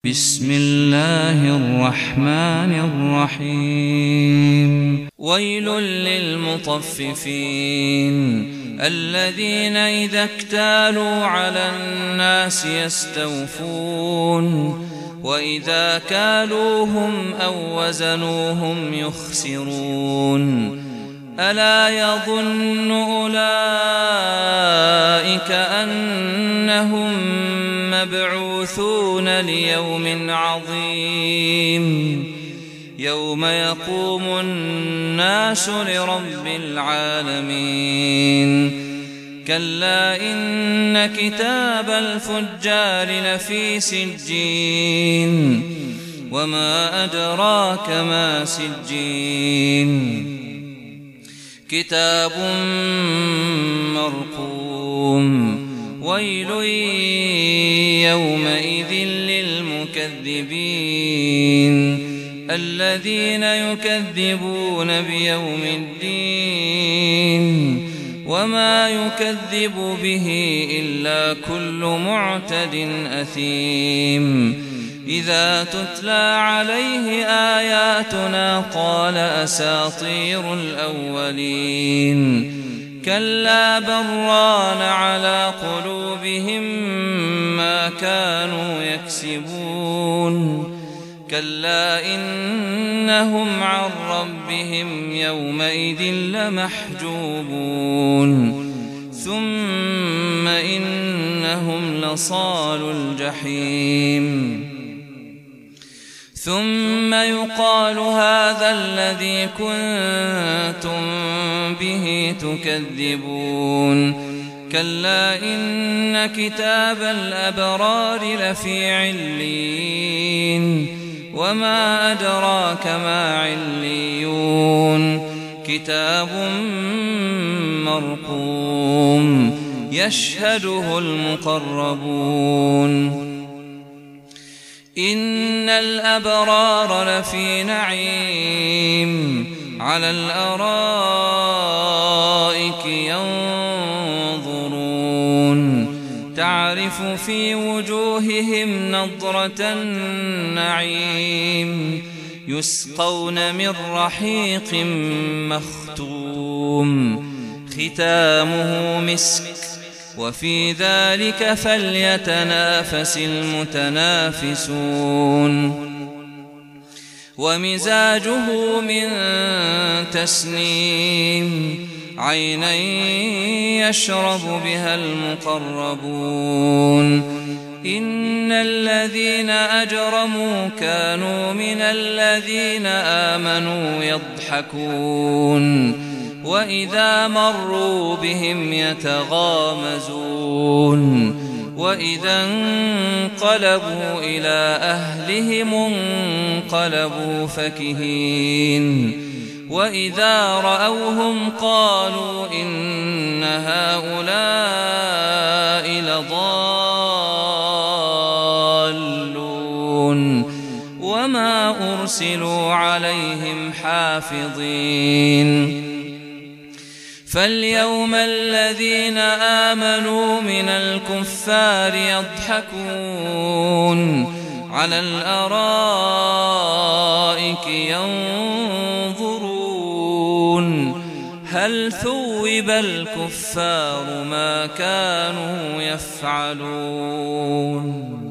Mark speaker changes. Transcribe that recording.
Speaker 1: بسم الله الرحمن الرحيم ويل للمطففين الذين إذا اكتالوا على الناس يستوفون وإذا كالوهم أو وزنوهم يخسرون ألا يظن أولئك أنهم مبعوثون ليوم عظيم يوم يقوم الناس لرب العالمين كلا إن كتاب الفجار لفي سجين وما أدراك ما سجين كتاب مرقوم ويل يومئذ للمكذبين الذين يكذبون بيوم الدين وما يكذب به إلا كل معتد أثيم إذا تتلى عليه آياتنا قال أساطير الأولين كلا بران على قلوبهم ما كانوا يكسبون كلا إنهم عن ربهم يومئذ لمحجوبون ثم إنهم لصالو الجحيم ثم يقال هذا الذي كنتم به تكذبون كلا إن كتاب الأبرار لفي عليين وما أدراك ما عليون كتاب مرقوم يشهده المقربون إن الأبرار لفي نعيم على الأرائك ينظرون تعرف في وجوههم نضرة النعيم يسقون من رحيق مختوم ختامه مسك وفي ذلك فليتنافس المتنافسون ومزاجه من تسنيم عينا يشرب بها المقربون إن الذين أجرموا كانوا من الذين آمنوا يضحكون وإذا مروا بهم يتغامزون وإذا انقلبوا إلى أهلهم انقلبوا فكهين وإذا رأوهم قالوا إن هؤلاء لضالون وما أرسلوا عليهم حافظين فاليوم الذين آمنوا من الكفار يضحكون على الأرائك ينظرون هل ثوب الكفار ما كانوا يفعلون